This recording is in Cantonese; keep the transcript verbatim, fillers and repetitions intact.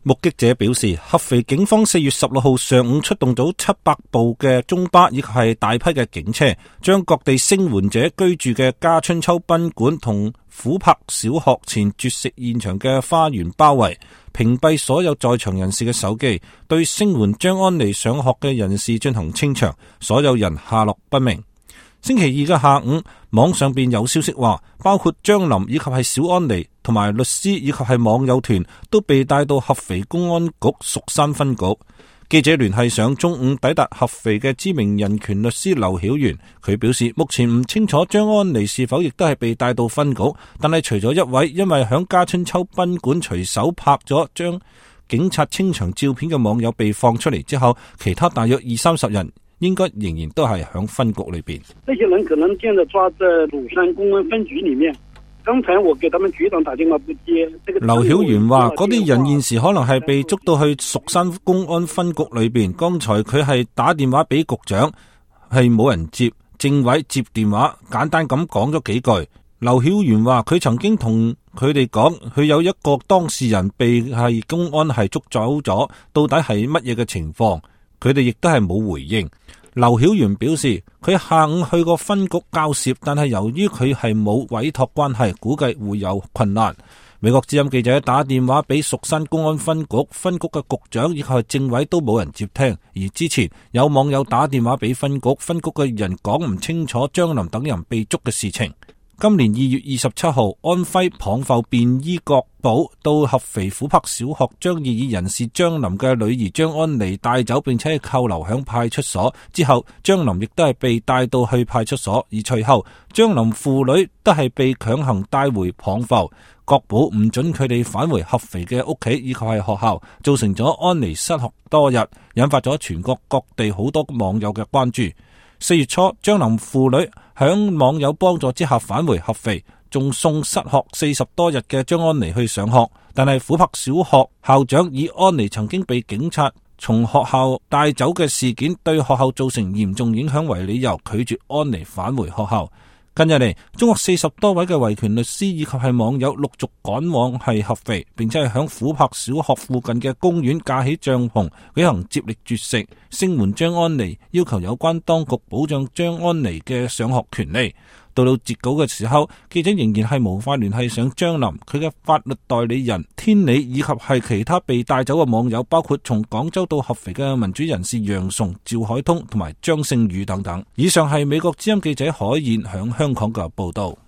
目擊者表示，合肥警方四月十六號上午出動咗七百部嘅中巴以及係大批嘅警車，將各地聲援者居住嘅嘉春秋賓館同琥珀小學前絕食現場嘅花園包圍，屏蔽所有在場人士嘅手機，對聲援張安妮上學嘅人士進行清場，所有人下落不明。星期二嘅下午，網上邊有消息話，包括張琳以及係小安妮同埋律師以及係網友團都被帶到合肥公安局蜀山分局。記者聯繫上中午抵達合肥嘅知名人權律師劉曉元，佢表示目前唔清楚張安妮是否亦都係被帶到分局，但係除咗一位因為響嘉春秋賓館隨手拍咗張警察清場照片嘅網友被放出嚟之後，其他大約二三十人應該仍然都係響分局裏邊。 這些人可能現在抓在魯山公安分局裏面。剛才我給他們局長打電話不接。 劉曉元話：嗰啲人現時可能係被捉到去蜀山公安分局裏邊。剛才佢係打電話俾局長，係冇人接，政委接電話，簡單咁講咗幾句。劉曉元話：佢曾經同佢哋講，佢有一個當事人被係公安係捉走咗，到底係乜嘢嘅情況？佢哋亦都係冇回應。劉曉元表示，佢下午去過分局交涉，但係由於佢係冇委託關係，估計會有困難。美國之音記者打電話俾蜀山公安分局，分局嘅局長以及係政委都冇人接聽。而之前有網友打電話俾分局，分局嘅人講唔清楚張琳等人被捉嘅事情。今年二月二十七號，安徽蚌埠便衣國保到合肥琥珀小學，將異議人士張琳嘅女兒張安妮帶走，並且扣留響派出所。之後張琳亦都係被帶到去派出所，而隨後張琳父女都係被強行帶回蚌埠，國保唔准佢哋返回合肥嘅屋企以及係學校，造成咗安妮失學多日，引發咗全國各地好多網友嘅關注。四月初，張琳父女響網友幫助之下返回合肥，仲送失學四十多日嘅張安妮去上學。但係琥珀小學校長以安妮曾經被警察從學校帶走嘅事件對學校造成嚴重影響為理由，拒絕安妮返回學校。近日嚟，中國四十多位嘅維權律師以及係網友陸續趕往係合肥，並且係響琥珀小學附近嘅公園架起帳篷，舉行接力絕食，聲援張安妮，要求有關當局保障張安妮嘅上學權利。到到截稿嘅時候，記者仍然係無法聯繫上張琳，佢嘅法律代理人天理以及係其他被帶走嘅網友，包括從廣州到合肥嘅民主人士楊崇、趙海通同埋張勝宇等等。以上係美國之音記者海燕響香港嘅報道。